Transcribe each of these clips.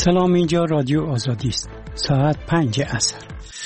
سلام، اینجا رادیو آزادی است. ساعت 5 عصر.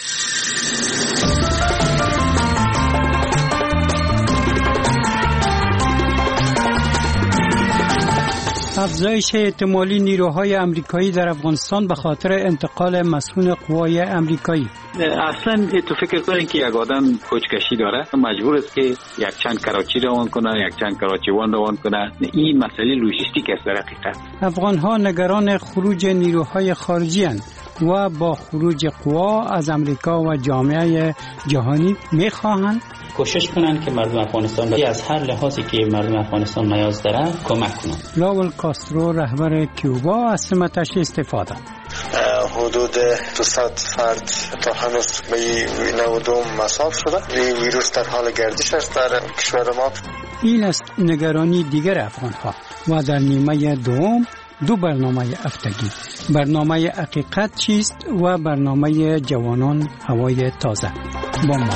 افزایش احتمالی نیروهای آمریکایی در افغانستان به خاطر انتقال مسئول قوای آمریکایی. اصلا تو فکر کنین که یک آدم کوچکشی داره مجبور است که یک چند کراچی روان کنه، یک چند کراچی وان روان کنه. این مسئله لوجستیک است در حقیقت. افغان‌ها نگران خروج نیروهای خارجی اند و با خروج قوا از آمریکا و جامعه جهانی می‌خواهند کوشش کنند که مردم افغانستان را از هر لحاظی که مردم افغانستان نیاز دارند کمک کنند. راول کاسترو رهبر کیوبا از سمتش استفاده. حدود 200 فرد تا هنوز به 92 مصاب شده. این ویروس در حال گردش است در کشور ما. این است نگرانی دیگر افغان‌ها. و در نیمه دوم دو برنامه هفتگی، برنامه حقیقت چیست و برنامه جوانان هوای تازه. با ما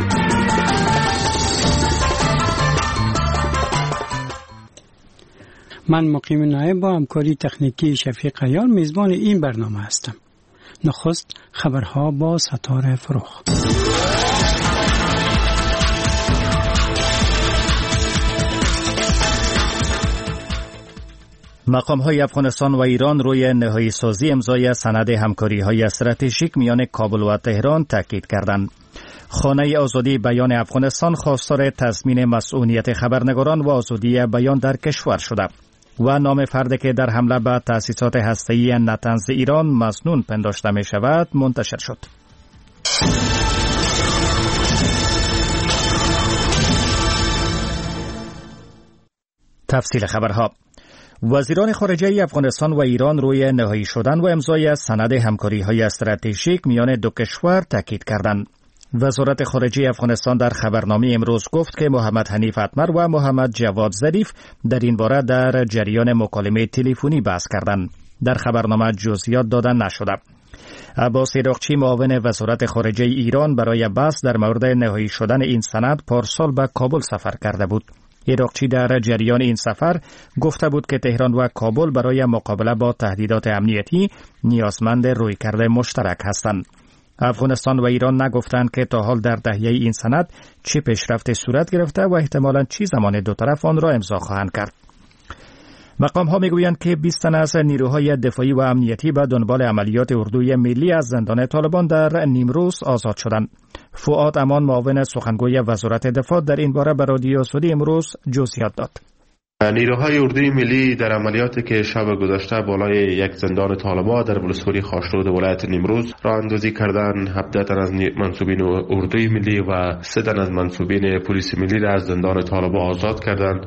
من مقیم نایب با همکاری تکنیکی شفیق عیار میزبان این برنامه هستم. نخست خبرها با ستاره فروخ. مقام‌های افغانستان و ایران روی نهایی سازی امضای سند همکاری‌های استراتژیک میان کابل و تهران تاکید کردند. خانه آزادی بیان افغانستان خواستار تضمین مسئولیت خبرنگاران و آزادی بیان در کشور شده و نام فردی که در حمله به تأسیسات هسته‌ای نتنز ایران مسنون پنداشته می شود منتشر شد. تفصیل خبرها. وزیران خارجه افغانستان و ایران روی نهایی شدن و امضای سند همکاری‌های استراتژیک میان دو کشور تاکید کردند. وزارت خارجه افغانستان در خبرنامه امروز گفت که محمد حنیف اتمر و محمد جواد ظریف در این باره در جریان مکالمه تلفنی بحث کردند. در خبرنامه جزئیات داده نشده. عباس عراقچی معاون وزارت خارجه ایران برای بحث در مورد نهایی شدن این سند پارسال به کابل سفر کرده بود. عراقچی در جریان این سفر گفته بود که تهران و کابل برای مقابله با تهدیدات امنیتی نیازمند رویکرد مشترک هستند. افغانستان و ایران نگفتند که تا حال در تهیه این سند چه پیشرفت صورت گرفته و احتمالاً چه زمان دو طرف آن را امضا خواهند کرد. مقام ها میگویند که 20 تن از نیروهای دفاعی و امنیتی به دنبال عملیات اردوی ملی از زندان طالبان در نیمروز آزاد شدند. فؤاد امان معاون سخنگوی وزارت دفاع در این باره به رادیو آزادی امروز جزئیات داد. نیروهای اردوی ملی در عملیاتی که شب گذشته بالای یک زندان طالبان در ولسوالی خاشرود ولایت نیمروز راه اندازی کردند، 17 تن از منصوبین اردوی ملی و 3 تن از منصوبین پلیس ملی را از زندان طالبان آزاد کردند.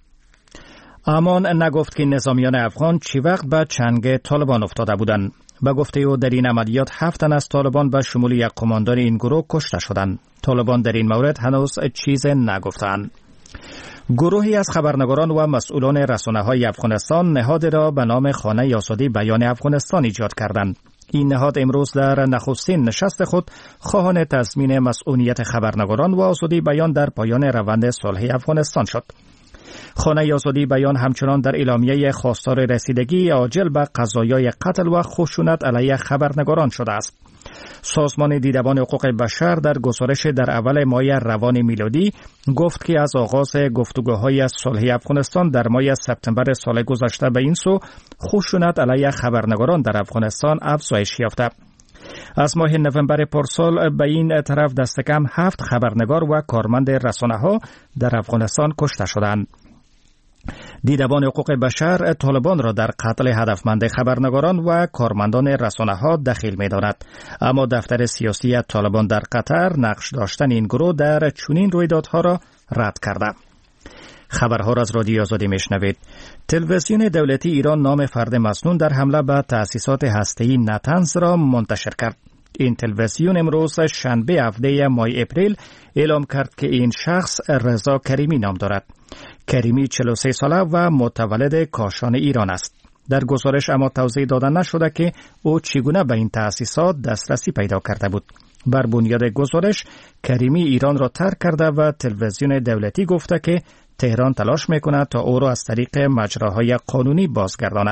امان نگفت که نظامیان افغان چی وقت به چنگ طالبان افتاده بودند. به گفته او در این عملیات 7 تن از طالبان به شمول یک قماندان این گروه کشته شدند. طالبان در این مورد هنوز چیز نگفتند. گروهی از خبرنگاران و مسئولان رسانه‌های افغانستان نهاد را به نام خانه آزادی بیان افغانستان ایجاد کردند. این نهاد امروز در نخستین نشست خود خواهان تضمین مسئولیت خبرنگاران و آزادی بیان در پایان روند صلح افغانستان شد. خانه آزادی بیان همچنان در اعلامیه خواستار رسیدگی عاجل به قضایای قتل و خشونت علیه خبرنگاران شده است. سازمان دیدبان حقوق بشر در گزارش در اول ماه روان میلادی گفت که از آغاز گفتگوهای صلح افغانستان در ماه سپتامبر سال گذشته به این سو خشونت علیه خبرنگاران در افغانستان افزایش یافته. از ماه نوامبر پارسال به این طرف دست کم 7 خبرنگار و کارمند رسانه‌ها در افغانستان کشته شدند. دیدبان حقوق بشر طالبان را در قتل هدفمند خبرنگاران و کارمندان رسانه‌ها دخیل می‌داند، اما دفتر سیاسی طالبان در قطر نقش داشتن این گروه در چنین رویدادها را رد کرده. خبرها را از رادیو آزادی میشنوید. تلویزیون دولتی ایران نام فرد مسنون در حمله به تأسیسات هسته‌ای نتنز را منتشر کرد. این تلویزیون امروز شنبه 17 ماه اپریل اعلام کرد که این شخص رضا کریمی نام دارد. کریمی 43 ساله و متولد کاشان ایران است. در گزارش اما توضیح داده نشده که او چگونه به این تأسیسات دسترسی پیدا کرده بود. بر بنیاد گزارش کریمی ایران را ترک کرده و تلویزیون دولتی گفته که تهران تلاش میکند تا او را از طریق مجراهای قانونی بازگرداند.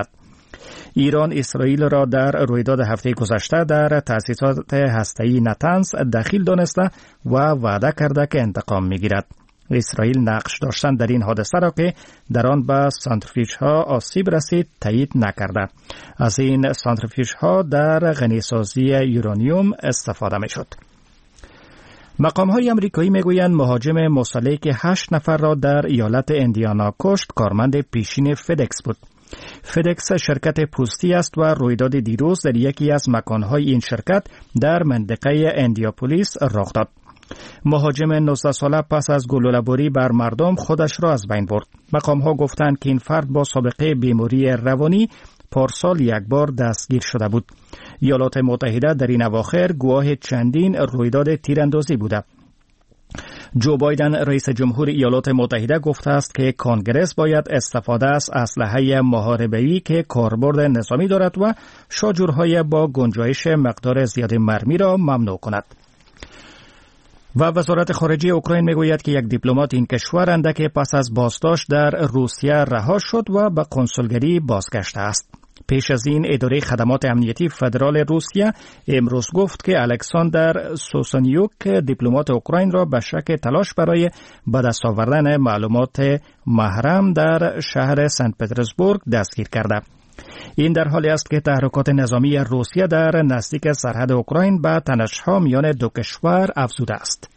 ایران اسرائیل را در رویداد هفته گذشته در تأسیسات هسته‌ای نتنز دخیل دانسته و وعده کرده که انتقام می‌گیرد. اسرائیل نقش داشتن در این حادثه را که در آن به سانتریفیوژها آسیب رسید تایید نکرده. از این سانتریفیوژها در غنیسازی یورانیوم استفاده می‌شد. مقام‌های آمریکایی میگویند مهاجم مسلحی که 8 نفر را در ایالت اندیانا کشت کارمند پیشین فدکس بود. فدکس شرکت پستی است و رویداد دیروز در یکی از مکان‌های این شرکت در منطقه اندیاپولیس رخ داد. مهاجم 19 ساله پس از گلوله‌باری بر مردم خودش را از بین برد. مقام‌ها گفتند که این فرد با سابقه بیماری روانی پارسال یک بار دستگیر شده بود. ایالات متحده در این اواخر گواه چندین رویداد تیراندازی بوده. جو بایدن رئیس جمهور ایالات متحده گفته است که کنگره باید استفاده از اسلحه محاربه‌ای که کاربرد نظامی دارد و شاجورهای با گنجایش مقدار زیاد مرمی را ممنوع کند. و وزارت خارجه اوکراین میگوید که یک دیپلمات این کشور اندک پس از بازداشت در روسیه رها شد و به کنسولگری بازگشته است. پیش از این اداره خدمات امنیتی فدرال روسیه امروز گفت که الکساندر سوسونیوک دیپلمات اوکراین را به شک تلاش برای به دست آوردن معلومات محرم در شهر سنت پترزبورگ دستگیر کرده. این در حالی است که تحرکات نظامی روسیه در نزدیک سرحد اوکراین به تنش‌ها میان دو کشور افزوده است.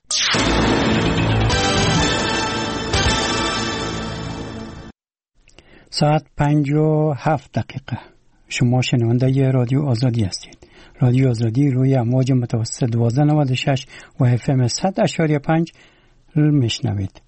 ساعت 5:07. شما شنونده رادیو آزادی هستید. رادیو آزادی روی امواج متوسط 1296 و FM 100.5 میشنوید.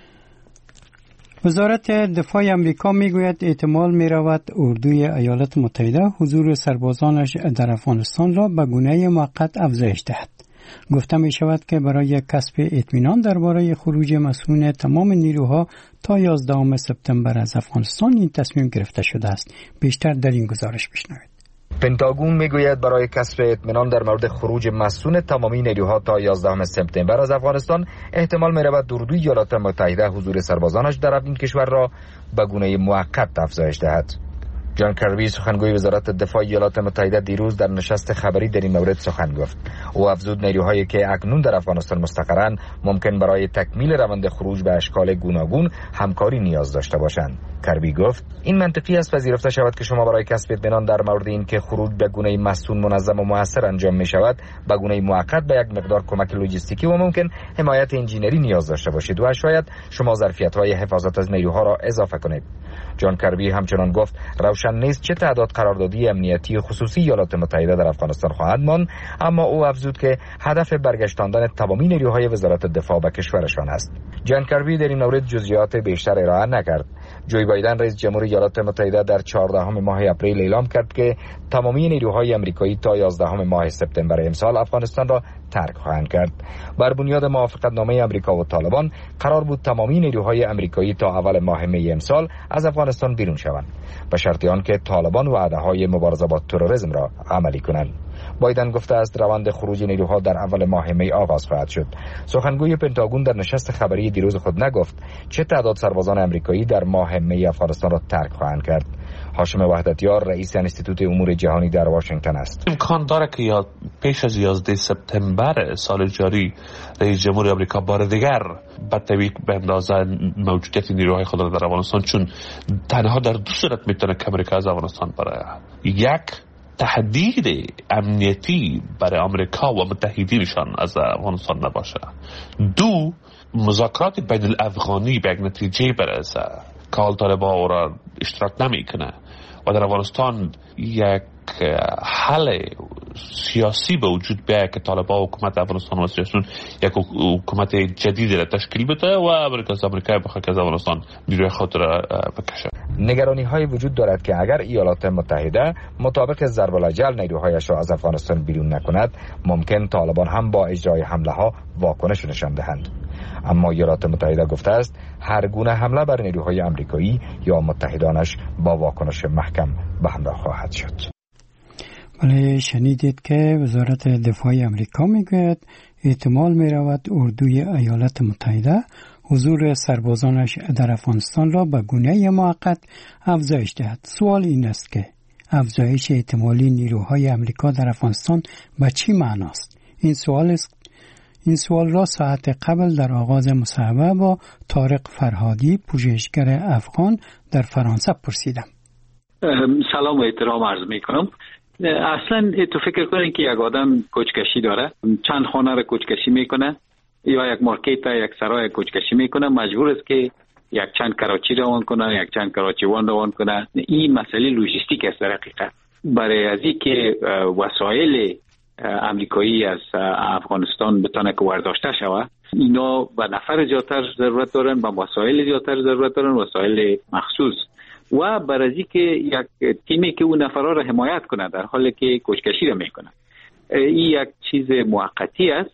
وزارت دفاع امریکا میگوید احتمال میرود اردوی ایالات متحده حضور سربازانش در افغانستان را به گونه موقت افزایش دهد. گفته می شود که برای کسب اطمینان درباره خروج مسئولین تمام نیروها تا 11 سپتامبر از افغانستان این تصمیم گرفته شده است. بیشتر در این گزارش بشنوید. پنتاگون میگوید برای کسب اطمینان در مورد خروج مسئول تمامی نیروها تا 11 سپتامبر از افغانستان احتمال می‌رود اردوی ایالات متحده حضور سربازانش در این کشور را به گونه موقت افزایش دهد. جان کربی سخنگوی وزارت دفاع ایالات متحده دیروز در نشست خبری در این مورد سخن گفت. او افزود نیروهایی که اکنون در افغانستان مستقرند ممکن برای تکمیل روند خروج به اشکال گوناگون همکاری نیاز داشته باشند. کربی گفت این منطقی است پذیرفته شود که شما برای کسب اطمینان در مورد این که خروج به گونه مسئول منظم و مؤثر انجام می شود به گونه موقت به یک مقدار کمک لوجستیکی و ممکن حمایت انجینری نیاز داشته باشید و شاید شما ظرفیت‌های حفاظت از نیروها را اضافه کنید. جان کربی همچنان گفت روشن نیست چه تعداد قراردادی امنیتی خصوصی ایالات متحده در افغانستان خواهد ماند، اما او افزود که هدف برگشتاندن تمامی نیروهای وزارت دفاع به کشورشان است. جان کربی در این مورد جزئیات بیشتر ارائه نکرد. جو بایدن رئیس جمهور ایالات متحده در 14 ماه اپریل اعلام کرد که تمامی نیروهای آمریکایی تا 11 ماه سپتامبر امسال افغانستان را ترک خواهند کرد. بر بنیاد موافقتنامه آمریکا و طالبان قرار بود تمامی نیروهای آمریکایی تا اول ماه می امسال از افغانستان بیرون شوند به شرط آنکه طالبان وعده‌های مبارزه با تروریسم را عملی کنند. بایدن گفته است روند خروج نیروها در اول ماه می آغاز خواهد شد. سخنگوی پنتاگون در نشست خبری دیروز خود نگفت چه تعداد سربازان آمریکایی در ماه می افغانستان را ترک خواهند کرد. هاشم وحدتیار رئیس انستیتوت امور جهانی در واشنگتن است. امکان داره که پیش از 11 سپتامبر سال جاری رئیس جمهور آمریکا بار دیگر به طبیق به اندازه موجودیت نیروهای خود را در افغانستان، چون تنها در دو صورت میتونه که امریکا از افغانستان بره: یک، تهدید امنیتی برای آمریکا و متحدینشان از افغانستان نباشه. دو، مذاکرات بین الافغانی به یک نتیجه برسه که حال طالبان او را اشتراک نمیکنه و در افغانستان یک حل سیاسی به وجود بیاید که طالبان حکومت افغانستان و سیاسیون یک حکومت جدیدی را تشکیل بده و امریکا بخواد که از افغانستان نیروی خود را بکشه. نگرانی های وجود دارد که اگر ایالات متحده مطابق ضرب الاجل نیروهایش را از افغانستان بیرون نکند، ممکن طالبان هم با اجرای حمله ها واکنش نشان دهند. اما ایالات متحده گفته است هر گونه حمله بر نیروهای آمریکایی یا متحدانش با واکنش محکم به همراه خواهد شد. بله، شنیدید که وزارت دفاع امریکا میگوید احتمال میرود اردوی ایالات متحده حضور سربازانش در افغانستان را به گونه موقت افزایش دهد. سوال این است که افزایش احتمالی نیروهای امریکا در افغانستان به چی معناست؟ این سوال را ساعت قبل در آغاز مصاحبه با طارق فرهادی، پژوهشگر افغان در فرانسه پرسیدم. سلام و احترام عرض میکنم. اصلا تو فکر کنین که یک آدم کوچکشی داره، چند خانه را کوچکشی میکنه یا یک مارکت یک سرای کوچکشی میکنه، مجبور است که یک چند کراچی روان کنه، یک چند کراچی وان روان کنه. این مسئله لوجستیک است در حقیقت. برای از این که وسایل امریکایی از افغانستان بتونه که ورداشته شود، اینا به نفر زیادتر ضرورت دارن، به وسایل زیادتر ضرورت دارن، وسایل مخصوص، و برای از این که یک تیمی که اون نفرها را حمایت کنه در حالی که کوچکشی را میکنه. این یک چیز موقتی است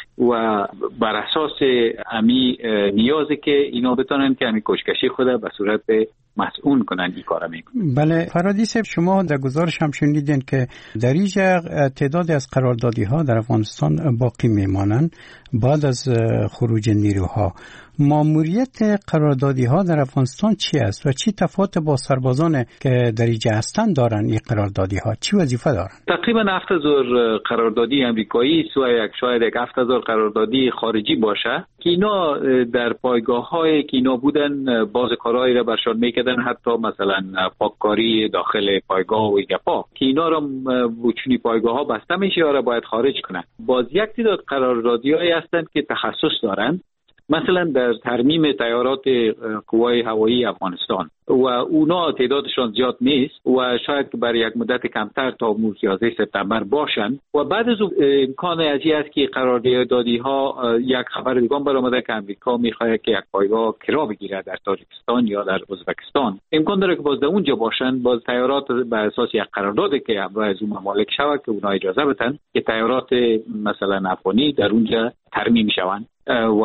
و بر اساس امی نیازه که اینا بتونن که امی کوچکشی خود به صورت مسئول کنن این کارا میکنن. بله فرادی صاحب، شما در گزارش هم شنیدین که در اینجا تعدادی از قراردادی ها در افغانستان باقی میمانند بعد از خروج نیروها. ماموریت قراردادی ها در افغانستان چی است و چی تفاوت با سربازان که در اینجا هستند دارن؟ این قراردادی ها چی وظیفه دارن؟ تقریبا 7000 قراردادی امریکایی و شاید 7000 قراردادی خارجی باشه که اینا در پایگاه های که اینا بودن باز کارهایی را برشان میکردن، حتی مثلا پاککاری داخل پایگاه و گپا که اینا را بوچونی پایگاه ها بسته میشه یا را باید خارج کنن. باز یک تعداد قراردادی هایی هستند که تخصص دارن، مثلا در ترمیم طیارات قوای هوایی افغانستان و اونا تعدادشان زیاد نیست و شاید برای یک مدت کمتر تا 11 سپتامبر باشن و بعد از امکان ازی است که قراردادی ها یک خبر دیگه برآمده که امریکا میخواد که یک پایگاه کرا بگیره در تاجیکستان یا در ازبکستان. امکان داره که باز در اونجا باشن، باز طیارات بر اساس یک قراردادی که از اون ممالک شود که اونا اجازه بدن که طیارات مثلا افغانی در اونجا ترمیم شوند و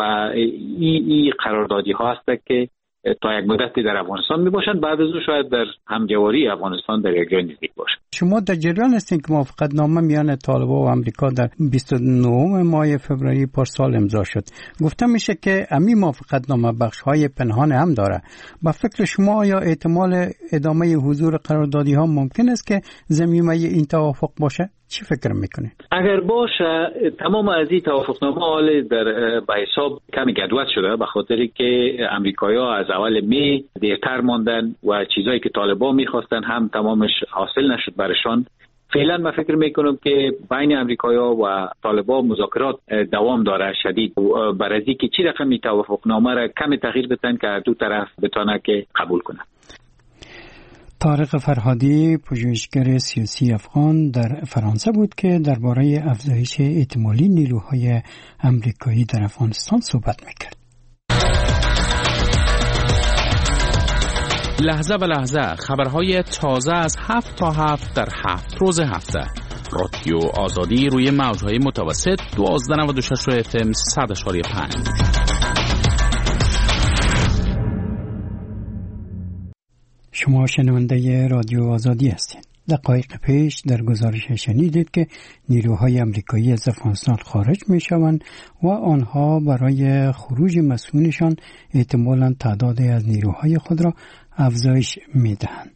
این قراردادی ها هست که تا یک مدتی در افغانستان می باشند، بعد از اون شاید در همجواری افغانستان در یک جای نزدیک باشند. شما در جریان هستین که موافقت نامه میان طالبان و امریکا در 29 ماه فوریه پارسال امضا شد. گفته میشه که امی موافقت نامه بخش های پنهان هم داره. با فکر شما آیا احتمال ادامه حضور قراردادی ها ممکن است که ضمیمه این توافق باشه؟ چی فکر میکنه؟ اگر باشه تمام از این توافقنامه حال در به حساب کمی گدوت شده به خاطری که امریکایی‌ها از اول می دیرتر ماندن و چیزایی که طالبان میخواستن هم تمامش حاصل نشد برشان. فعلا من فکر میکنم که بین امریکایی‌ها و طالبان مذاکرات دوام داره شدید برای اینکه چی رقمی توافقنامه را کمی تغییر بدن که دو طرف بتونه که قبول کنه. طارق فرهادی، پژوهشگر سیاسی افغان در فرانسه بود که درباره افزایش احتمالی نیروهای امریکایی در افغانستان صحبت میکرد. لحظه به لحظه خبرهای تازه از 7 تا 7 در 7 روز هفته. رادیو آزادی روی موجهای متوسط 1296 FM 100.5. شما شنونده رادیو آزادی هستید. دقایق پیش در گزارش شنیدید که نیروهای امریکایی از افغانستان خارج می شوند و آنها برای خروج مسئولشان احتمالاً تعدادی از نیروهای خود را افزایش می دهند.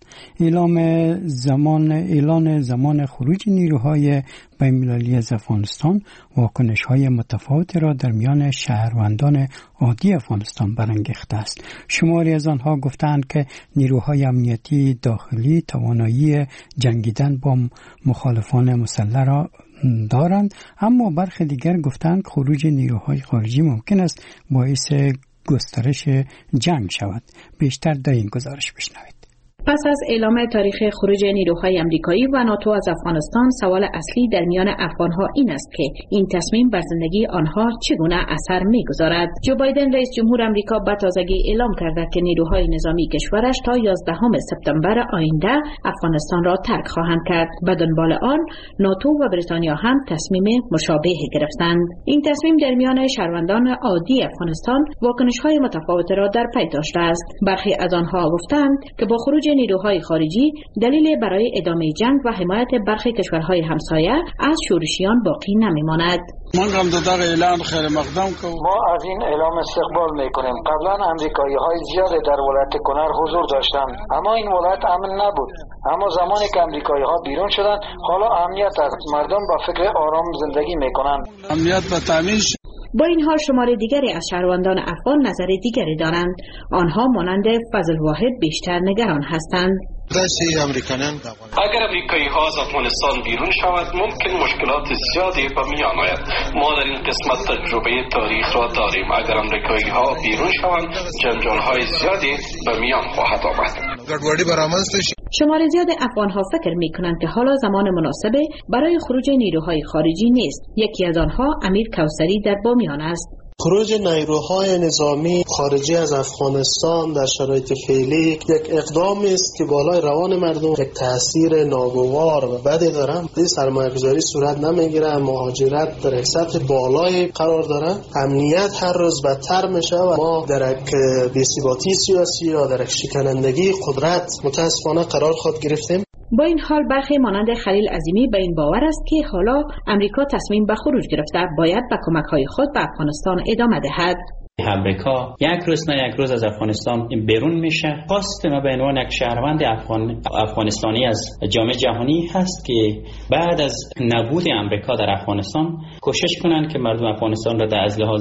اعلان زمان خروج نیروهای بین‌المللی از افغانستان واکنش‌های متفاوتی را در میان شهروندان عادی افغانستان برانگیخته است. شماری از آنها گفتند که نیروهای امنیتی داخلی توانایی جنگیدن با مخالفان مسلح را دارند، اما برخی دیگر گفتند خروج نیروهای خارجی ممکن است باعث گسترش جنگ شود. بیشتر در این گزارش بشنوید. پس از اعلام تاریخ خروج نیروهای آمریکایی و ناتو از افغانستان، سوال اصلی در میان افغانها این است که این تصمیم بر زندگی آنها چگونه اثر می‌گذارد. جو بایدن رئیس جمهور آمریکا به تازگی اعلام کرده که نیروهای نظامی کشورش تا 11 سپتامبر آینده افغانستان را ترک خواهند کرد. به دنبال آن ناتو و بریتانیا هم تصمیم مشابهی گرفتند. این تصمیم در میان شهروندان عادی افغانستان واکنش‌های متفاوتی را در پی داشته است. برخی از آنها گفتند که با خروج نیروهای خارجی دلیل برای ادامه جنگ و حمایت برخی کشورهای همسایه از شورشیان باقی نمیماند. ما از این اعلام استقبال میکنیم. قبلا امریکایی‌های زیادی در ولایت کنر حضور داشتند، اما این ولایت امن نبود. اما زمانی که امریکایی‌ها بیرون شدند، حالا امنیت است. مردم با فکر آرام زندگی میکنند. امنیت و تامین. با این حال شمار دیگری از شهروندان افغان نظر دیگری دارند. آنها مانند فضل واحد بیشتر نگران هستند. اگر امریکایی ها از افغانستان بیرون شود ممکن مشکلات زیادی به میان آید. ما در این قسمت تجربه تاریخ را داریم. اگر امریکایی ها بیرون شوند جنجال های زیادی به میان خواهد آمد. شمار زیاد افغان ها فکر می کنند که حالا زمان مناسبه برای خروج نیروهای خارجی نیست. یکی از آنها امیر کوثری در بامیان است. خروج نیروهای نظامی خارجی از افغانستان در شرایط فعلی یک اقدامی است که بالای روان مردم یک تاثیر ناگوار و بدی داره. این سرمایه‌گذاری صورت نمیگیره، مهاجرت در سطح بالای قرار داره، امنیت هر روز بدتر میشه و ما در یک بی‌ثباتی سیاسی یا در یک شکنندگی قدرت متاسفانه قرار خود گرفتیم. با این حال برخی مانند خلیل عظیمی به این باور است که حالا امریکا تصمیم به خروج گرفته، باید به کمک‌های خود به افغانستان ادامه دهد. امریکا یک روز نه یک روز از افغانستان بیرون میشه. خواست ما به عنوان یک شهروند افغانستانی از جامعه جهانی هست که بعد از نبود امریکا در افغانستان کوشش کنند که مردم افغانستان را از لحاظ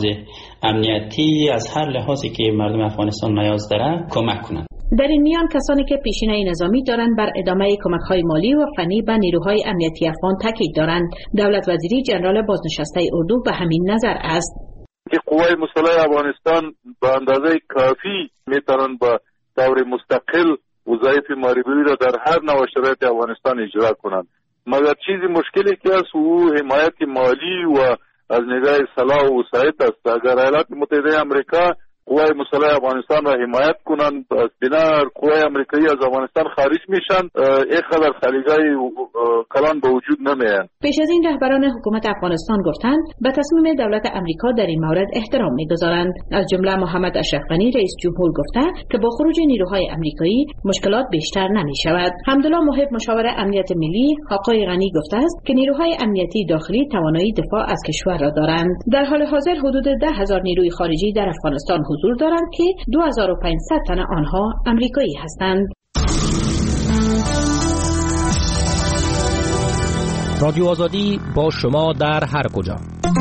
امنیتی از هر لحاظی که مردم افغانستان نیاز داره کمک کنند. در این میان کسانی که پیشینه نظامی دارند بر ادامه کمک‌های مالی و فنی به نیروهای امنیتی افغان تاکید دارند. دولت وزیری جنرال بازنشسته اردو به همین نظر است. که قوای مسلح افغانستان به اندازه کافی میتونن با طور مستقل وظایف محاربی را در هر نوع شرایط افغانستان اجرا کنند، مگر چیزی مشکلی که است او حمایت مالی و از نگاه سلاح و وسایط است. اگر ایالات متحده آمریکا قوای مسلح افغانستان را حمایت کنند، از بنا قوای آمریکایی از افغانستان خارج میشن، اینقدر خلیگای کلان به وجود نمیاد. پیش از این رهبران حکومت افغانستان گفتند به تصمیم دولت امریکا در این مورد احترام میگذارند. از جمله محمد اشرف غنی رئیس جمهور گفته که با خروج نیروهای امریکایی مشکلات بیشتر نمیشود. حمدالله محب مشاور امنیت ملی آقای غنی گفته است که نیروهای امنیتی داخلی توانایی دفاع از کشور را دارند. در حال حاضر حدود 10,000 نیروی خارجی در افغانستان حضور دارند که 2500 تن آنها امریکایی هستند. رادیو آزادی با شما در هر کجا.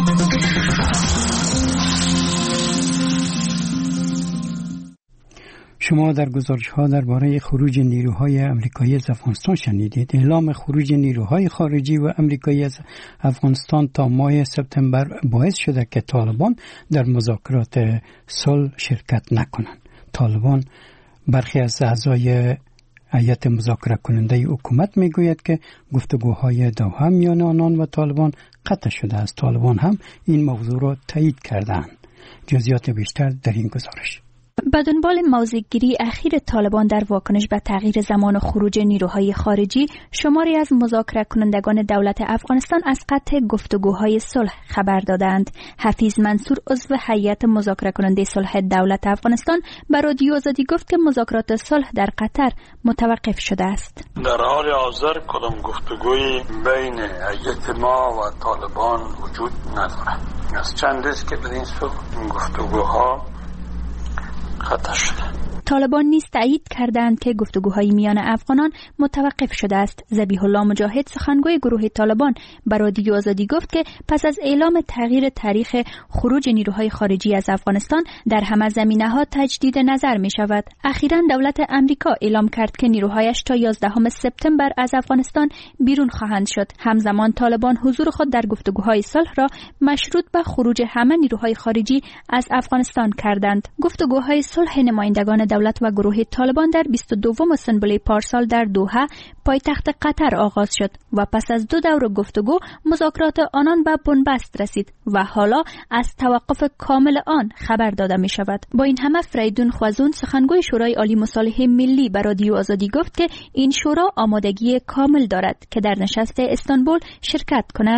شما در گزارش‌ها درباره خروج نیروهای آمریکایی از افغانستان شنیدید. اعلام خروج نیروهای خارجی و آمریکایی از افغانستان تا ماه سپتامبر باعث شده که طالبان در مذاکرات صلح شرکت نکنند. طالبان برخی از اعضای هیئت مذاکره کننده حکومت میگوید که گفتگوهای دوحه میان آنان و طالبان قطع شده است. طالبان هم این موضوع را تایید کردند. جزئیات بیشتر در این گزارش. به دنبال موضع‌گیری اخیر طالبان در واکنش به تغییر زمان خروج نیروهای خارجی، شماری از مذاکره کنندگان دولت افغانستان از قطع گفتگوهای صلح خبر دادند. حفیظ منصور عضو هیئت مذاکره کننده صلح دولت افغانستان به رادیو آزادی گفت که مذاکرات صلح در قطر متوقف شده است. در حال حاضر کدام گفتگویی بین هیئت ما و طالبان وجود ندارد. از چند روز که به این سو گفتگوها قطع شده. طالبان نیز تایید کردند که گفتگوهای میان افغانان متوقف شده است. ذبیح الله مجاهد سخنگوی گروه طالبان به رادیو آزادی گفت که پس از اعلام تغییر تاریخ خروج نیروهای خارجی از افغانستان در همه زمینه‌ها تجدید نظر می شود. اخیراً دولت امریکا اعلام کرد که نیروهایش تا 11 سپتامبر از افغانستان بیرون خواهند شد. همزمان طالبان حضور خود در گفتگوهای صلح را مشروط به خروج همه نیروهای خارجی از افغانستان کردند. گفتگوهای صلح نمایندگان دولت و گروه طالبان در 22 سنبله پارسال در دوحه پایتخت قطر آغاز شد و پس از 2 دور گفتگو مذاکرات آنان به بنبست رسید و حالا از توقف کامل آن خبر داده می شود. با این همه فریدون خوازون سخنگوی شورای عالی مصالحه ملی به رادیو آزادی گفت که این شورا آمادگی کامل دارد که در نشست استانبول شرکت کند.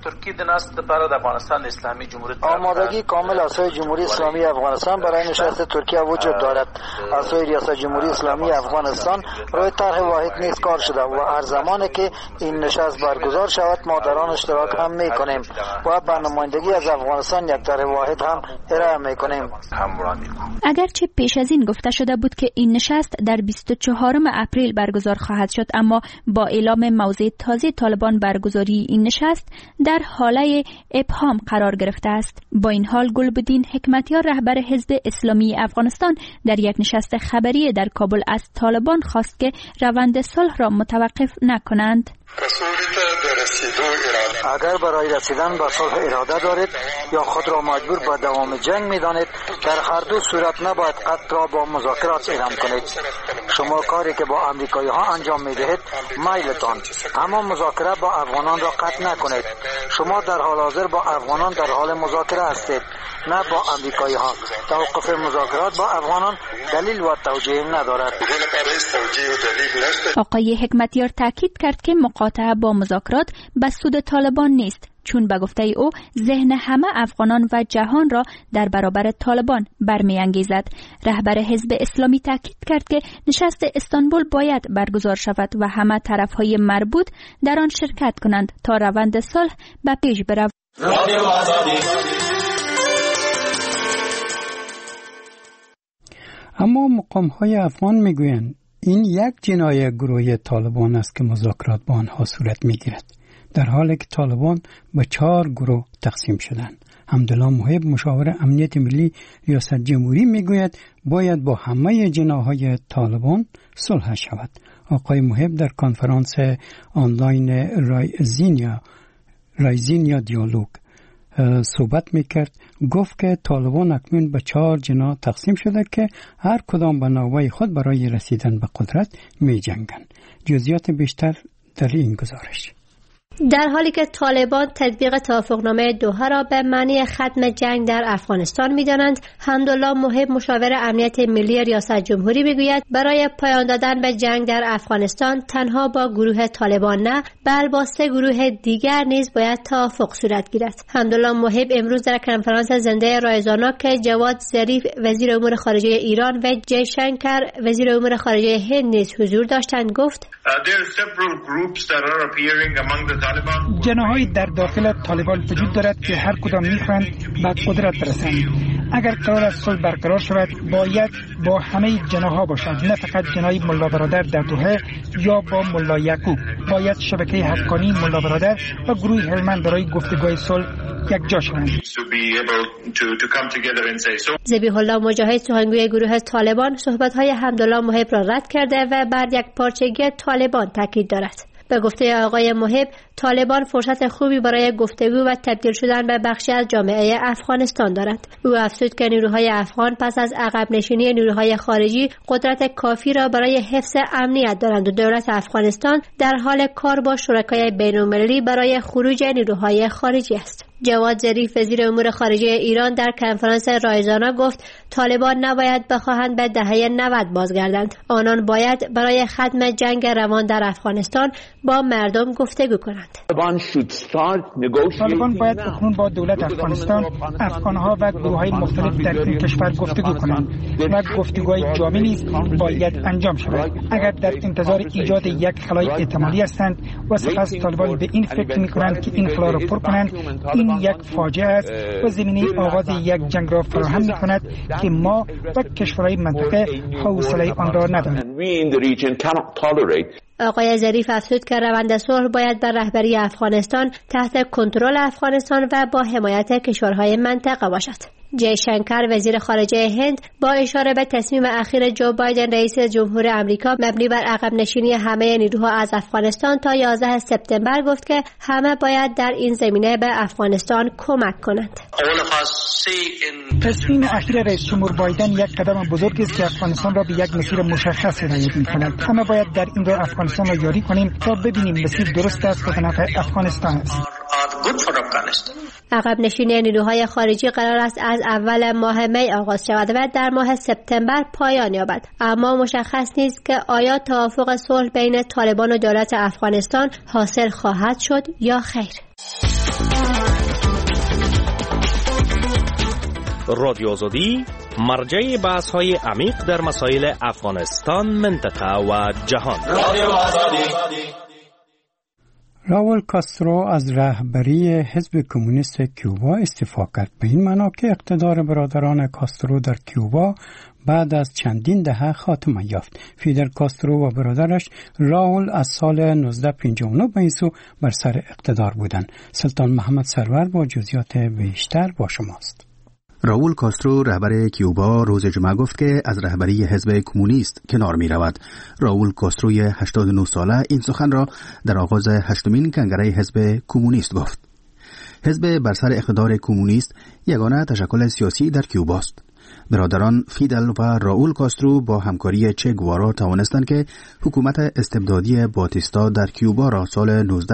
آمادگی کامل اسای جمهوری اسلامی افغانستان برای نشست ترکیه وجود دارد. اسای ریاست جمهوری اسلامی افغانستان روی طرح واحد نیز کار شده و هر زمانی که این نشست برگزار شود ما در آن اشتراک هم میکنیم و به نمایندگی از افغانستان یک طرح واحد هم ارائه میکنیم. اگرچه پیش از این گفته شده بود که این نشست در 24 اپریل برگزار خواهد شد، اما با اعلام موضع تازه طالبان برگزاری این نشست در حاله ابهام قرار گرفته است. با این حال گلبدین حکمتیار رهبر حزب اسلامی افغانستان در یک نشست خبری در کابل از طالبان خواست که روند صلح را متوقف نکنند. اگر برای رسیدن به صلح اراده دارید یا خود را مجبور به دوام جنگ می‌دانید، در هر دو صورت نباید قتل را با مذاکرات اعلام کنید. شما کاری که با امریکایی‌ها انجام می‌دهید میلتان، اما مذاکره با افغانان را قطع نکنید. شما در حال حاضر با افغانان در حال مذاکره هستید، نه با امریکایی‌ها. توقف مذاکرات با افغانان دلیل و توجیه ندارد. آقای حکمتیار تاکید کرد که مقاطعه با مذاکرات به سود طالبان نیست، چون به گفته او ذهن همه افغانان و جهان را در برابر طالبان برمی‌انگیزد. رهبر حزب اسلامی تاکید کرد که نشست استانبول باید برگزار شود و همه طرف‌های مربوط در آن شرکت کنند تا روند صلح به پیش برود. اما مقام‌های افغان میگویند این یک جنایه گروه طالبان است که مذاکرات با آنها صورت میگیرد، در حالی که طالبان به 4 گروه تقسیم شدند. حمدالله محب مشاور امنیت ملی ریاست جمهوری میگوید باید با همه جناح‌های طالبان صلح شود. آقای محب در کنفرانس آنلاین رایزینیا دیالوگ صحبت میکرد. گفت که طالبان اکنون به 4 جناح تقسیم شده که هر کدام به نوبه خود برای رسیدن به قدرت می جنگند. جزئیات بیشتر در این گزارش. در حالی که طالبان تطبیق توافقنامه دوحه را به معنی ختم جنگ در افغانستان می‌دانند، حمدالله محب مشاور امنیت ملی ریاست جمهوری می‌گوید برای پایان دادن به جنگ در افغانستان تنها با گروه طالبان نه، بل با 3 گروه دیگر نیز باید توافق صورت گیرد. حمدالله محب امروز در کنفرانس زنده رایزانا که جواد ظریف وزیر امور خارجه ایران و جی شنکر وزیر امور خارجه هند نیز حضور داشتند گفت: جناح‌هایی در داخل طالبان وجود دارد که هر کدام می‌خواهند به قدرت برسند. اگر قرار است صلح برقرار شود باید با همه جناح‌ها باشد، نه فقط جناح ملا برادر در دوحه یا با ملا یعقوب. باید شبکه حقانی ملا برادر و گروه هلمند برای گفتگوی صلح یک جا شوند. ذبیح الله مجاهد سخنگوی گروه طالبان صحبت‌های حمدالله محب را رد کرده و بر یک پارچگی طالبان تاکید دارد. به گفته آقای محب، طالبان فرصت خوبی برای گفتگو و تبدیل شدن به بخشی از جامعه افغانستان دارند. او افزود که نیروهای افغان پس از عقب نشینی نیروهای خارجی قدرت کافی را برای حفظ امنیت دارند و دولت افغانستان در حال کار با شرکای بین‌المللی برای خروج نیروهای خارجی است. جواد ظریف وزیر امور خارجه ایران در کنفرانس رایزانا گفت طالبان نباید بخواهند به دهه 90 بازگردند. آنان باید برای ختم جنگ روان در افغانستان با مردم گفتگو کنند. طالبان باید اکنون با دولت افغانستان، افغانها و گروه‌های مختلف در این کشور گفتگو کنند و گفتگوهای جامع نیز باید انجام شود. اگر در انتظار ایجاد یک خلای احتمالی هستند و سپس طالبان به این فکر می‌کنند که این خلا را پر کنند، این یک فاجعه است و زمینه آغاز یک جنگ را فراهم می‌کند که ما و کشورهای منطقه حوصله آن را نداریم. آقای ظریف افزود که روند صلح باید بر رهبری افغانستان تحت کنترل افغانستان و با حمایت کشورهای منطقه باشد. جی شنکر وزیر خارجه هند با اشاره به تصمیم اخیر جو بایدن رئیس جمهور آمریکا مبنی بر عقب نشینی همه نیروها از افغانستان تا 11 سپتامبر گفت که همه باید در این زمینه به افغانستان کمک کنند. تصمیم اخیر رئیس جمهور بایدن یک قدم بزرگ است که افغانستان را به یک مسیر مشخص هدایت می‌کند. همه باید در این راه افغانستان را یاری کنیم تا ببینیم مسیر درست است و به نفع افغانستان است. عقب نشینی نیروهای خارجی قرار است از اول ماه می آغاز شود و در ماه سپتامبر پایان یابد، اما مشخص نیست که آیا توافق صلح بین طالبان و دولت افغانستان حاصل خواهد شد یا خیر. رادیو آزادی مرجع بحث‌های عمیق در مسائل افغانستان، منطقه و جهان. رادیو آزادی. راول کاسترو از رهبری حزب کمونیست کیوبا استعفا کرد، به این معنا که اقتدار برادران کاسترو در کیوبا بعد از چندین دهه خاتمه یافت. فیدل کاسترو و برادرش راول از سال 1959 به این سو بر سر اقتدار بودند. سلطان محمد سرور با جزئیات بیشتر با شماست. راول کاسترو رهبر کیوبا روز جمعه گفت که از رهبری حزب کمونیست کنار می رود. راول کاستروی 89 ساله این سخن را در آغاز 8مین کنگره حزب کمونیست گفت. حزب بر سر اقتدار کمونیست یگانه تشکل سیاسی در کیوبا است. برادران فیدل و راول کاسترو با همکاری چه گوارا توانستند که حکومت استبدادی باتیستا در کیوبا را سال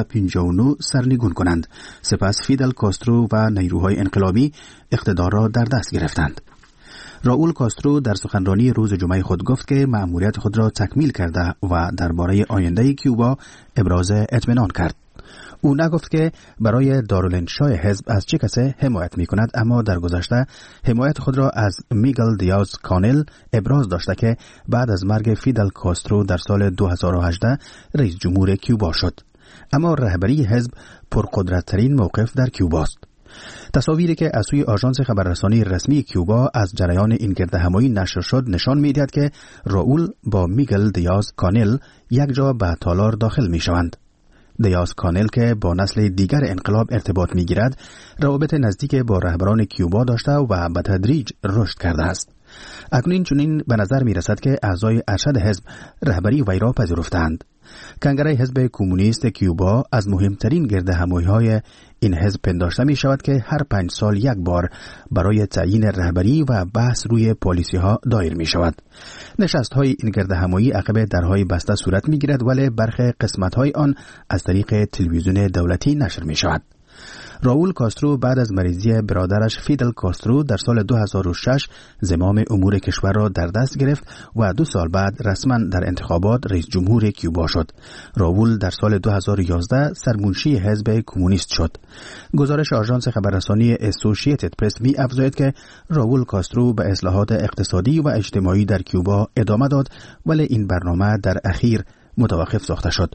1959 سرنگون کنند. سپس فیدل کاسترو و نیروهای انقلابی اقتدار را در دست گرفتند. راول کاسترو در سخنرانی روز جمعه خود گفت که مأموریت خود را تکمیل کرده و درباره آینده کیوبا ابراز اطمینان کرد. او نگفت که برای دارالانشای حزب از چه کسی حمایت می کند، اما در گذشته حمایت خود را از میگل دیاز کانل ابراز داشته که بعد از مرگ فیدل کاسترو در سال 2018 رئیس جمهور کیوبا شد. اما رهبری حزب پرقدرت‌ترین موقف در کیوبا است. تصاویری که از سوی آژانس خبررسانی رسمی کیوبا از جریان این گردهمایی نشر شد نشان می‌دهد که راول با میگل دیاز کانل یک جا به تالار داخل می‌شوند. دیاز کانل که با نسل دیگر انقلاب ارتباط می‌گیرد، روابط نزدیک با رهبران کیوبا داشته و به تدریج رشد کرده است. اکنون چنین به نظر می‌رسد که اعضای ارشد حزب رهبری وی را پذیرفتند. کنگره حزب کمونیست کیوبا از مهمترین گردهمایی‌های این حزب پنداشته می‌شود که هر 5 سال یک بار برای تعیین رهبری و بحث روی پالیسی‌ها دایر می‌شود. نشست‌های این گردهمایی عقب درهای بسته صورت می‌گیرد، ولی برخی قسمت‌های آن از طریق تلویزیون دولتی نشر می‌شود. راول کاسترو بعد از مریضی برادرش فیدل کاسترو در سال 2006 زمام امور کشور را در دست گرفت و 2 سال بعد رسما در انتخابات رئیس جمهور کیوبا شد. راول در سال 2011 سرمنشی حزب کمونیست شد. گزارش آژانس خبررسانی اسوسییتد پرس می افزاید که راول کاسترو به اصلاحات اقتصادی و اجتماعی در کیوبا ادامه داد، ولی این برنامه در اخیر متوقف ساخته شد.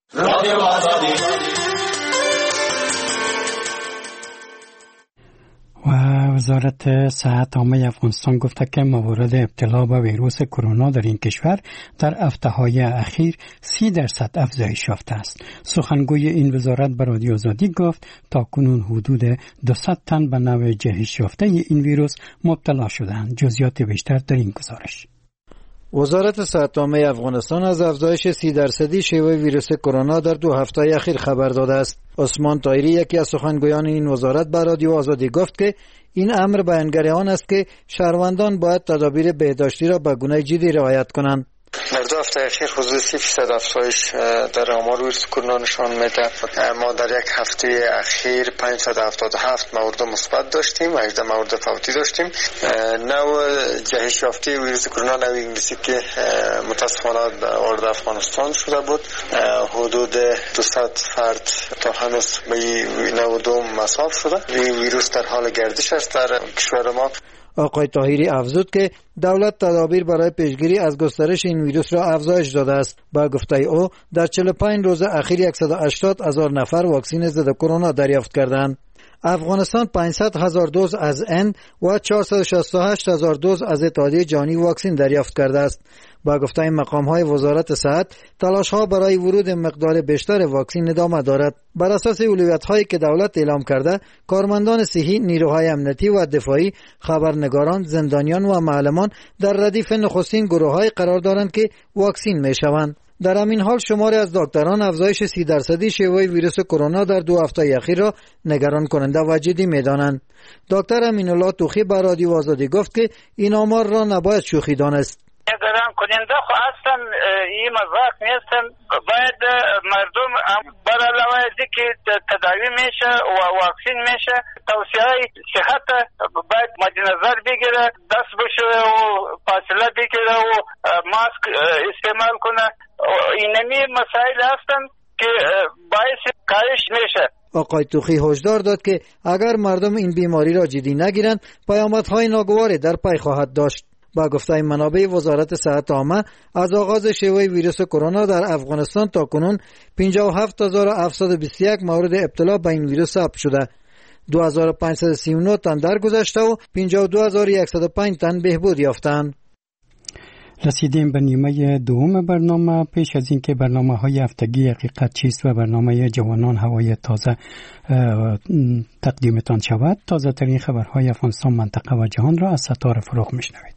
و وزارت صحت عامه افغانستان گفته که موارد ابتلا به ویروس کرونا در این کشور در هفته‌های اخیر 30% افزایش یافته است. سخنگوی این وزارت به رادیو آزادی گفت تا کنون حدود 200 تن به نوع جهش یافته این ویروس مبتلا شدند. جزئیات بیشتر در این گزارش. وزارت صحت عامه افغانستان از افزایش 30% شیوع ویروس کرونا در 2 هفته اخیر خبر داده است. عثمان طاهری یکی از سخنگویان این وزارت به رادیو آزادی گفت که این امر بیانگر آن است که شهروندان باید تدابیر بهداشتی را به گونه جدی رعایت کنند. در 2 هفته اخیر حدود 30% افزایش در آمار ویروس کرونا نشان میده. ما در یک هفته اخیر 577 مورد مثبت داشتیم، 18 مورد فوتی داشتیم. نوع جهش یافته ویروس کرونا نوع انگلیسی که متاسفانه وارد افغانستان شده بود، حدود 200 فرد تا هنوز به نوع دوم مصاب شده. این ویروس در حال گردش است در کشور ما. آقای طاهری افزود که دولت تدابیر برای پیشگیری از گسترش این ویروس را افزایش داده است. با گفته او در 45 روز اخیر 180,000 نفر واکسن ضد کرونا دریافت کردند. افغانستان 500,000 دوز از ان و 468,000 دوز از اتحادیه جهانی واکسن دریافت کرده است. با گفته مقام‌های وزارت صحت، تلاش‌ها برای ورود مقدار بیشتر واکسن ادامه دارد. بر اساس اولویت‌هایی که دولت اعلام کرده، کارمندان صحی، نیروهای امنیتی و دفاعی، خبرنگاران، زندانیان و معلمان در ردیف نخستین گروه‌های قرار دارند که واکسن می‌شوند. در همین حال شماری از دکتران افزایش 30% شیوع ویروس کرونا در 2 هفته اخیر را نگران کننده و جدی می‌دانند. دکتر امین‌الله توخی به رادیو آزادی گفت که این آمار را نباید شوخی دانست. نگران کننده خو اصلا این مذاق نیستن. باید مردم بر علاوه از که تداوی میشه و واکسین میشه، توصیه صحت باید مد نظر بگیره، دست بشه و فاصله بگیره و ماسک استعمال کنه. اینمی مسائل هستن که باعث کاهش میشه. آقای توخی هشدار داد که اگر مردم این بیماری را جدی نگیرند پیامدهای ناگواری در پی خواهد داشت. با گفته منابع وزارت صحت عامه از آغاز شیوع ویروس کرونا در افغانستان تا کنون 57721 مورد ابتلا به این ویروس ثبت شده. 2539 تن درگذشته و 52105 تن بهبود یافتند. رسیدیم به نیمه دوم برنامه. پیش از اینکه برنامه‌های هفتگی حقیقت چیست و برنامه جوانان هوای تازه تقدیمتان شود، تازه ترین خبرهای افغانستان، منطقه و جهان را از ستاره فروغ میشنوید.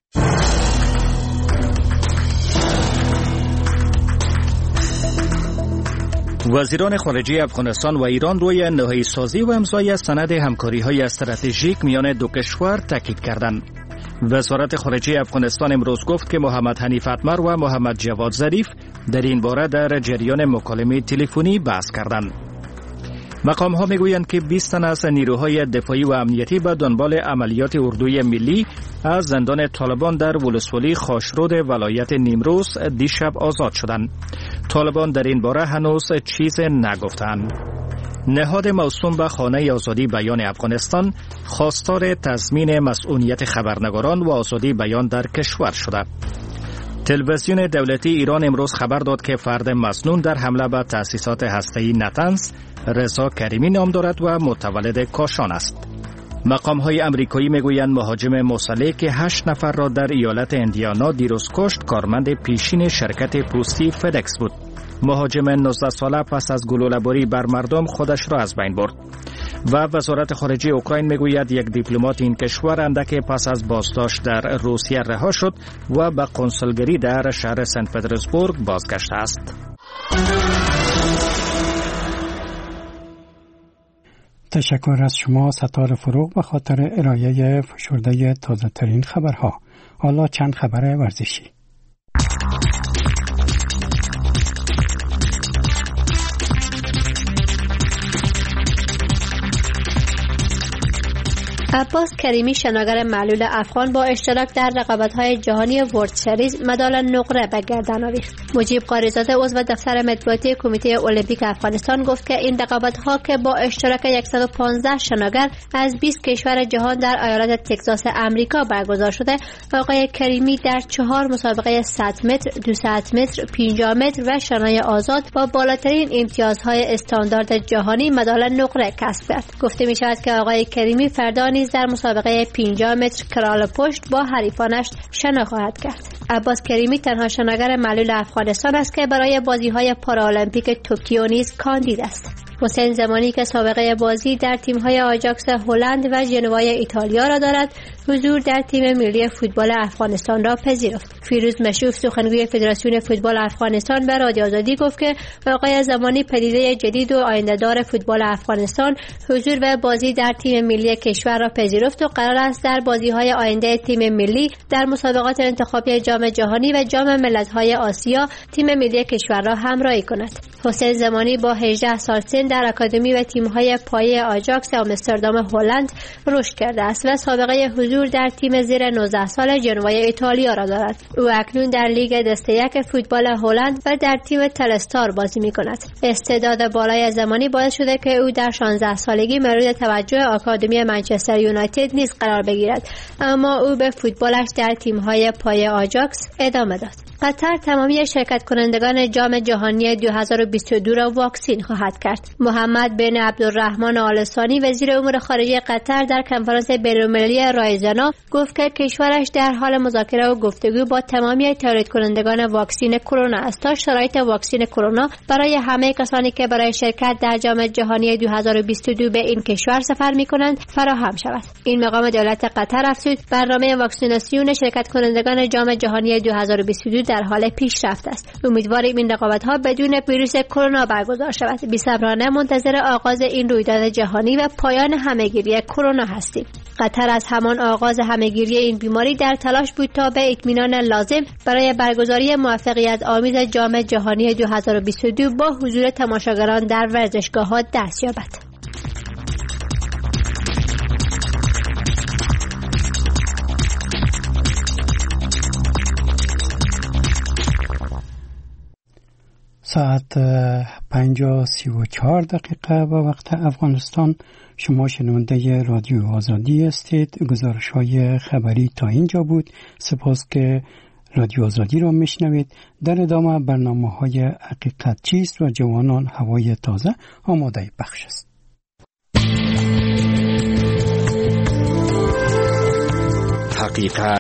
وزیران خارجه افغانستان و ایران روی نهایی سازی و امضای سند همکاری‌های استراتژیک میان دو کشور تاکید کردند. وزارت خارجه افغانستان امروز گفت که محمد حنیف اتمر و محمد جواد ظریف در این باره در جریان مکالمه تلفنی بحث کردند. مقام‌ها میگویند که 20 تن از نیروهای دفاعی و امنیتی به دنبال عملیات اردوی ملی از زندان طالبان در ولسوالی خاشرود ولایت نیمروز دیشب آزاد شدند. طالبان در این باره هنوز چیز نگفتند. نهاد موسوم به خانه آزادی بیان افغانستان خواستار تضمین مسئولیت خبرنگاران و آزادی بیان در کشور شده. تلویزیون دولتی ایران امروز خبر داد که فرد مسنون در حمله به تأسیسات هسته‌ای نتنز رضا کریمی نام دارد و متولد کاشان است. مقام‌های آمریکایی میگویند مهاجم مسلح که 8 نفر را در ایالت اندیانا دیروز کشت کارمند پیشین شرکت پستی فدکس بود. مهاجم 19 ساله پس از گلوله‌باری بر مردم خودش را از بین برد. و وزارت خارجه اوکراین میگوید یک دیپلمات این کشور اندک پس از بازداشت در روسیه رها شد و به کنسولگری در شهر سنت پترزبورگ بازگشته است. تشکر از شما ستاره فروغ به خاطر ارائه فشرده تازه ترین خبرها. حالا چند خبر ورزشی. عباس کریمی شناگر معلول افغان با اشتراک در رقابت‌های جهانی ورلد سریز مدال نقره به گردن آویخت. مجیب قاریزاده عضو دفتر مطبوعاتی کمیته المپیک افغانستان گفت که این رقابت‌ها که با اشتراک 115 شناگر از 20 کشور جهان در ایالت تگزاس امریکا برگزار شده، آقای کریمی در 4 مسابقه 100 متر، 200 متر، 50 متر و شنای آزاد با بالاترین امتیازهای استاندارد جهانی مدال نقره کسب کرد. گفته می‌شود که آقای کریمی فردا در مسابقه 50 متر کرال پشت با حریفانش شنا خواهد کرد. عباس کریمی تنها شناگر معلول افغانستان است که برای بازی‌های پارالمپیک توکیو نیز کاندید است. حسین زمانی که سابقه بازی در تیم‌های آجاکس هلند و ژنوای ایتالیا را دارد، حضور در تیم ملی فوتبال افغانستان را پذیرفت. فیروز مشوف سخنگوی فدراسیون فوتبال افغانستان به رادیو آزادی گفت که آقای زمانی پدیده جدید و آینده‌دار فوتبال افغانستان حضور و بازی در تیم ملی کشور را پذیرفت و قرار است در بازی‌های آینده تیم ملی در مسابقات انتخابی جام جهانی و جام ملت‌های آسیا تیم ملی کشور را همراهی کند. حسین زمانی با 18 سال سن در اکادمی و تیم‌های پایه آجاکس آمستردام هلند رشد کرده است و سابقه حضور در تیم زیر 19 سال ژنوای ایتالیا را دارد. او اکنون در لیگ دسته یک فوتبال هلند و در تیم تلستار بازی می‌کند. استعداد بالای زمانی باعث شده که او در 16 سالگی مورد توجه آکادمی منچستر یونایتد نیز قرار بگیرد، اما او به فوتبالش در تیم‌های پایه آجاکس ادامه داد. قطر تمامی شرکت کنندگان جام جهانی 2022 را واکسین خواهد کرد. محمد بن عبدالرحمن آل ثانی وزیر امور خارجه قطر در کنفرانس بین‌المللی رایزانا گفت که کشورش در حال مذاکره و گفتگو با تمامی تولید کنندگان واکسین کرونا است تا شرایط واکسین کرونا برای همه کسانی که برای شرکت در جام جهانی 2022 به این کشور سفر می‌کنند فراهم شود. این مقام دولت قطر افزود برنامه واکسیناسیون شرکت کنندگان جام جهانی 2022 در حال پیشرفت است. امیدواریم این رقابت‌ها بدون ویروس کرونا برگزار شود. بی‌صبرانه منتظر آغاز این رویداد جهانی و پایان همه‌گیری کرونا هستیم. قطر از همان آغاز همه‌گیری این بیماری در تلاش بود تا به اطمینان لازم برای برگزاری موفقیت آمیز جام جهانی 2022 با حضور تماشاگران در ورزشگاه‌ها دست یابد. ساعت 5:34 به وقت افغانستان. شما شنونده رادیو آزادی هستید. گزارش‌های خبری تا اینجا بود. سپاس که رادیو آزادی را میشنوید. در ادامه برنامه‌های حقیقت چیست و جوانان هوای تازه آماده پخش است. حقیقت